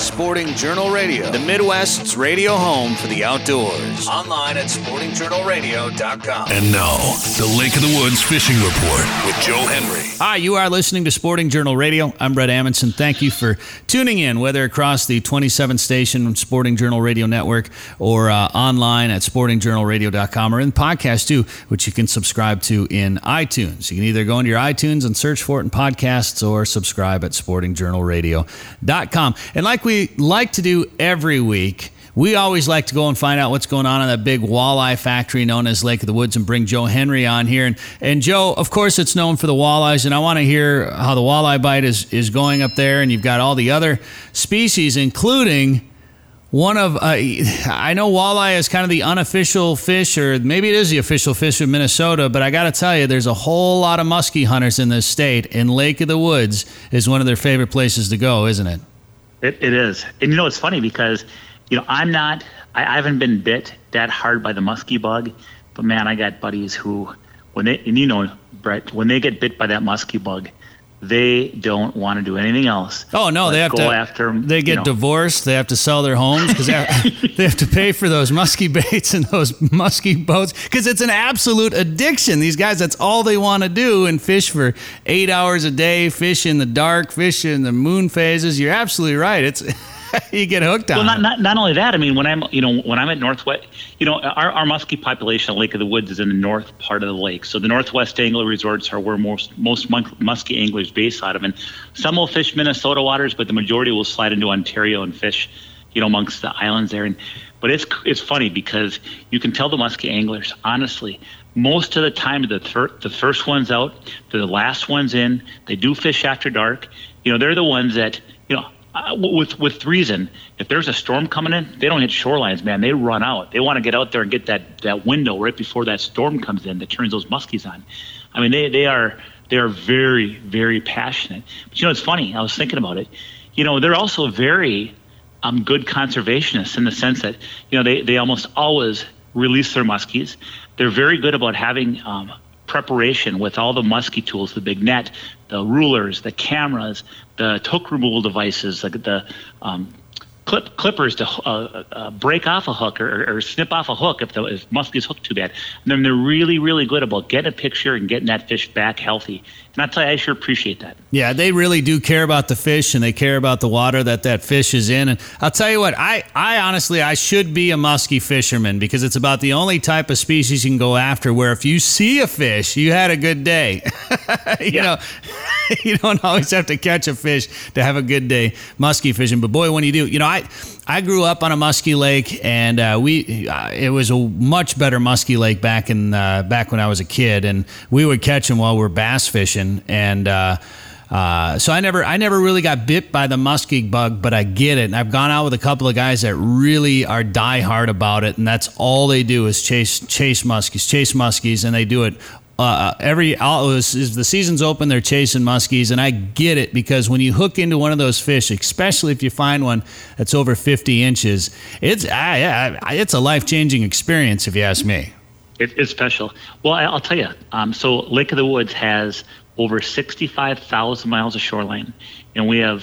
Sporting Journal Radio, the Midwest's radio home for the outdoors. Online at sportingjournalradio.com. And now, the Lake of the Woods Fishing Report with Joe Henry. Hi, you are listening to Sporting Journal Radio. I'm Brett Amundson. Thank you for tuning in, whether across the 27-station Sporting Journal Radio Network or online at sportingjournalradio.com or in podcast too, which you can subscribe to in iTunes. You can either go into your iTunes and search for it in podcasts or subscribe at sportingjournalradio.com. And like we like to do every week, we always like to go and find out what's going on in that big walleye factory known as Lake of the Woods and bring Joe Henry on here. And Joe, of course, it's known for the walleyes, and I want to hear how the walleye bite is going up there. And you've got all the other species, including one of, I know walleye is kind of the unofficial fish, or maybe it is the official fish of Minnesota, but I got to tell you, there's a whole lot of muskie hunters in this state, and Lake of the Woods is one of their favorite places to go, isn't it? It is. And it's funny because, I haven't been bit that hard by the muskie bug, but man, I got buddies who, Brett, when they get bit by that muskie bug, they don't want to do anything else. Oh no, they have to. After, they get divorced. They have to sell their homes because they have to pay for those muskie baits and those muskie boats because it's an absolute addiction. These guys, that's all they want to do and fish for 8 hours a day, fish in the dark, fish in the moon phases. You're absolutely right. It's you get hooked on. Well, not only that. I mean, when I'm at Northwest, our muskie population at Lake of the Woods is in the north part of the lake. So the Northwest Angler Resorts are where most muskie anglers base out of, and some will fish Minnesota waters, but the majority will slide into Ontario and fish, amongst the islands there. But it's funny because you can tell the muskie anglers, honestly, most of the time the first one's out, the last one's in. They do fish after dark. They're the ones that with reason, if there's a storm coming in, they don't hit shorelines, man. They run out. They want to get out there and get that window right before that storm comes in that turns those muskies on. I mean, they are very, very passionate. But it's funny. I was thinking about it. They're also very good conservationists in the sense that they almost always release their muskies. They're very good about having preparation with all the muskie tools, the big net, the rulers, the cameras, the hook removal devices, like the clippers to break off a hook or snip off a hook if muskie's hooked too bad. And then they're really, really good about getting a picture and getting that fish back healthy. And I'll tell you, I sure appreciate that. Yeah, they really do care about the fish, and they care about the water that fish is in. And I'll tell you what, I honestly, I should be a muskie fisherman because it's about the only type of species you can go after where if you see a fish, you had a good day. You don't always have to catch a fish to have a good day muskie fishing. But boy, when you do, I grew up on a muskie lake, and it was a much better muskie lake back when I was a kid, and we would catch them while we were bass fishing, and so I never really got bit by the muskie bug, but I get it. And I've gone out with a couple of guys that really are diehard about it, and that's all they do is chase muskies, and they do it. As the season's open, they're chasing muskies, and I get it because when you hook into one of those fish, especially if you find one that's over 50 inches, it's a life-changing experience if you ask me. It's special. Well, I'll tell you. So Lake of the Woods has over 65,000 miles of shoreline, and we have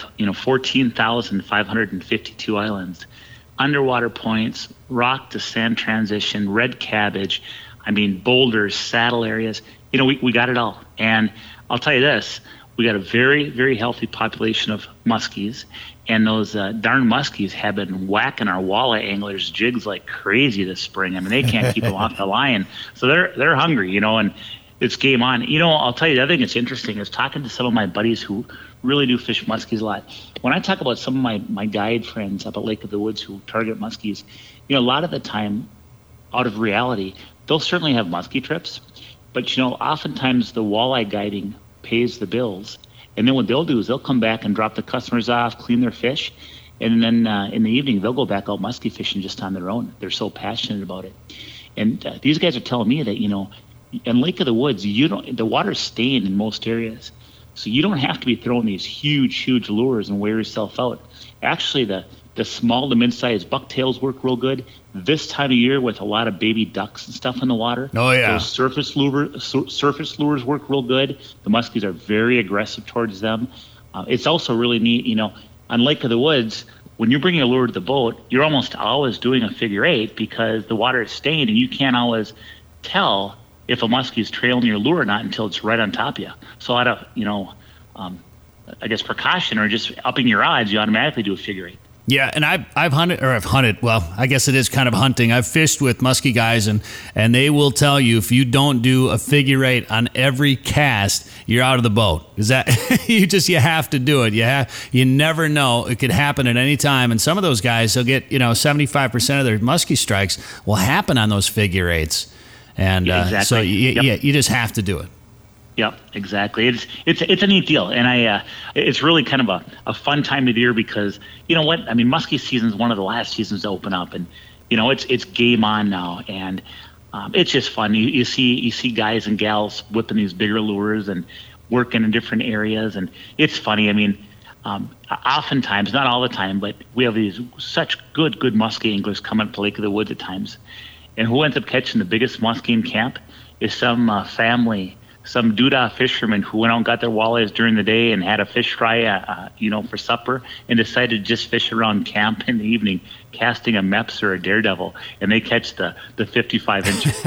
14,552 islands, underwater points, rock to sand transition, red cabbage. I mean, boulders, saddle areas, we got it all. And I'll tell you this, we got a very, very healthy population of muskies, and those darn muskies have been whacking our walleye anglers' jigs like crazy this spring. I mean, they can't keep them off the line. So they're hungry, and it's game on. I'll tell you, the other thing that's interesting is talking to some of my buddies who really do fish muskies a lot. When I talk about some of my guide friends up at Lake of the Woods who target muskies, a lot of the time, out of reality, they'll certainly have muskie trips, but oftentimes the walleye guiding pays the bills, and then what they'll do is they'll come back and drop the customers off, clean their fish, and then in the evening they'll go back out muskie fishing just on their own. They're so passionate about it, and these guys are telling me that in Lake of the Woods, the water's stained in most areas, so you don't have to be throwing these huge lures and wear yourself out. Actually, the small to mid-sized bucktails work real good. This time of year with a lot of baby ducks and stuff in the water. Oh, yeah. Those surface lures work real good. The muskies are very aggressive towards them. It's also really neat, on Lake of the Woods, when you're bringing a lure to the boat, you're almost always doing a figure eight because the water is stained and you can't always tell if a muskie is trailing your lure or not until it's right on top of you. So out of, I guess precaution or just upping your odds, you automatically do a figure eight. Yeah, and I've hunted. Well, I guess it is kind of hunting. I've fished with muskie guys, and they will tell you if you don't do a figure eight on every cast, you're out of the boat. Is that you have to do it. You never know. It could happen at any time. And some of those guys, they'll get 75% of their muskie strikes will happen on those figure eights, and exactly. So you just have to do it. Yep, exactly. It's a neat deal, and it's really kind of a fun time of the year because you know what? I mean, muskie season is one of the last seasons to open up, and it's game on now, and it's just fun. You see guys and gals whipping these bigger lures and working in different areas, and it's funny. I mean, oftentimes, not all the time, but we have these such good muskie anglers coming up to Lake of the Woods at times, and who ends up catching the biggest muskie in camp is some family. Some doodah fishermen who went out and got their walleyes during the day and had a fish fry, for supper, and decided to just fish around camp in the evening, casting a Mepps or a Daredevil, and they catch the 55 inches.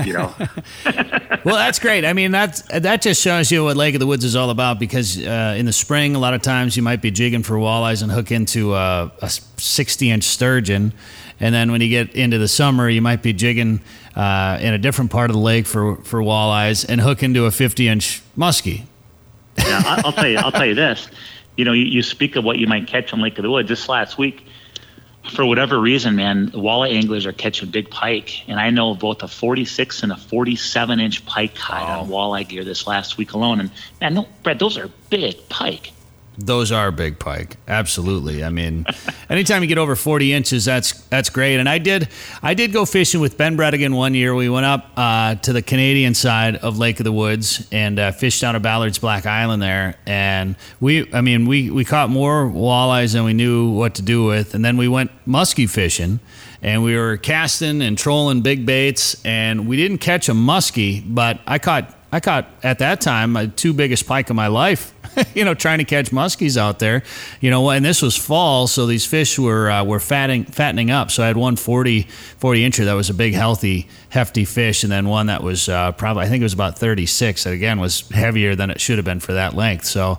Well, that's great. I mean, that just shows you what Lake of the Woods is all about. Because in the spring, a lot of times you might be jigging for walleyes and hook into a 60-inch sturgeon. And then when you get into the summer, you might be jigging in a different part of the lake for walleyes and hook into a 50-inch muskie. Yeah, I'll tell you this. You speak of what you might catch on Lake of the Woods. This last week, for whatever reason, man, walleye anglers are catching big pike. And I know both a 46 and a 47-inch pike caught on walleye gear this last week alone. And man, no, Brett, those are big pike. Those are big pike, absolutely. I mean, anytime you get over 40 inches, that's great. And I did go fishing with Ben Bredigan one year. We went up to the Canadian side of Lake of the Woods and fished out of Ballard's Black Island there. And we caught more walleyes than we knew what to do with. And then we went muskie fishing, and we were casting and trolling big baits, and we didn't catch a muskie, but I caught at that time my two biggest pike of my life, trying to catch muskies out there, and this was fall, so these fish were fattening up. So I had one 40 incher that was a big, healthy, hefty fish, and then one that was probably, I think it was about 36, that again was heavier than it should have been for that length. So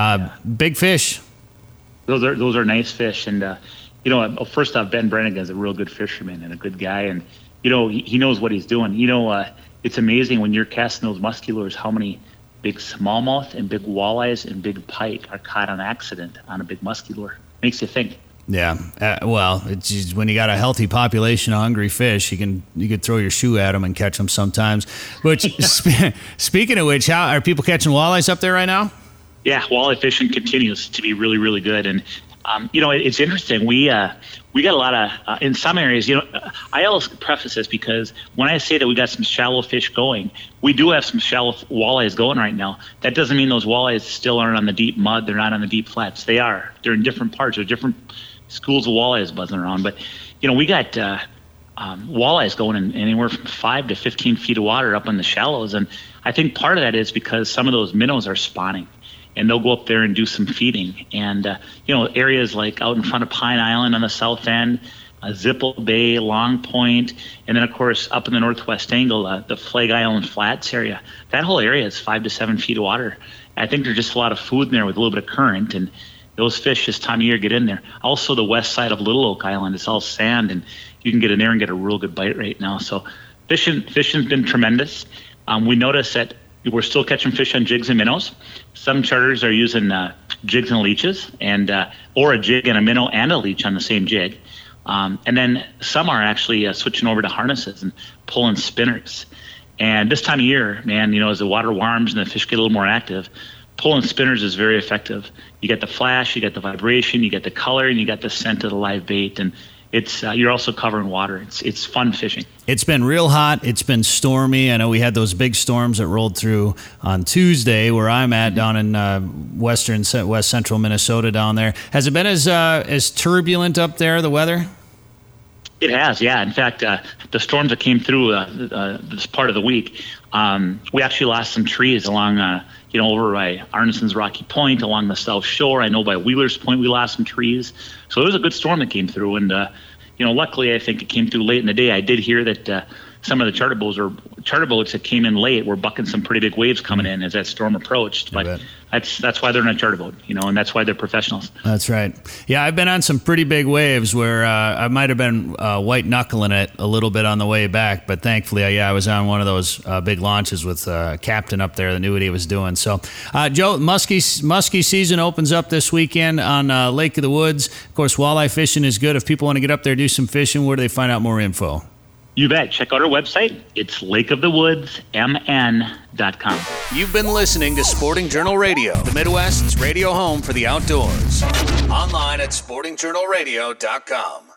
big fish. Those are nice fish, and first off, Ben Bredigan is a real good fisherman and a good guy, and he knows what he's doing. It's amazing when you're casting those musky lures how many big smallmouth and big walleyes and big pike are caught on accident on a big musky lure. Makes you think. Yeah, well, it's just, when you got a healthy population of hungry fish, you could throw your shoe at them and catch them sometimes. But speaking of which, how are people catching walleyes up there right now? Yeah, walleye fishing continues to be really, really good, and it's interesting. We got a lot of, in some areas, I always preface this because when I say that we got some shallow fish going, we do have some shallow walleyes going right now. That doesn't mean those walleyes still aren't on the deep mud. They're not on the deep flats. They are. They're in different parts. There's different schools of walleyes buzzing around. But, we got walleyes going in anywhere from 5 to 15 feet of water up in the shallows. And I think part of that is because some of those minnows are spawning. And they'll go up there and do some feeding. And, areas like out in front of Pine Island on the south end, Zipple Bay, Long Point, and then, of course, up in the northwest angle, the Flag Island Flats area. That whole area is 5 to 7 feet of water. I think there's just a lot of food in there with a little bit of current, and those fish this time of year get in there. Also, the west side of Little Oak Island, it's all sand, and you can get in there and get a real good bite right now. So fishing's been tremendous. We noticed that we're still catching fish on jigs and minnows. Some charters are using jigs and leeches, and or a jig and a minnow and a leech on the same jig. And then some are actually switching over to harnesses and pulling spinners. And this time of year, man, as the water warms and the fish get a little more active, pulling spinners is very effective. You get the flash, you get the vibration, you get the color, and you get the scent of the live bait. And it's you're also covering water. It's fun fishing. It's been real hot. It's been stormy. I know we had those big storms that rolled through on Tuesday where I'm at down in west central Minnesota down there. Has it been as turbulent up there, the weather? It has, yeah. In fact, the storms that came through this part of the week, we actually lost some trees along over by Arneson's Rocky Point along the South Shore. I know by Wheeler's Point we lost some trees. So it was a good storm that came through. And, luckily I think it came through late in the day. I did hear that some of the charter boats that came in late were bucking some pretty big waves coming in as that storm approached. But that's why they're in a charter boat, and that's why they're professionals. That's right. Yeah, I've been on some pretty big waves where I might have been white knuckling it a little bit on the way back, but thankfully, I was on one of those big launches with a captain up there that knew what he was doing. So, Joe, muskie season opens up this weekend on Lake of the Woods. Of course, walleye fishing is good. If people want to get up there, do some fishing, where do they find out more info? You bet. Check out our website. It's lakeofthewoodsmn.com. You've been listening to Sporting Journal Radio, the Midwest's radio home for the outdoors. Online at sportingjournalradio.com.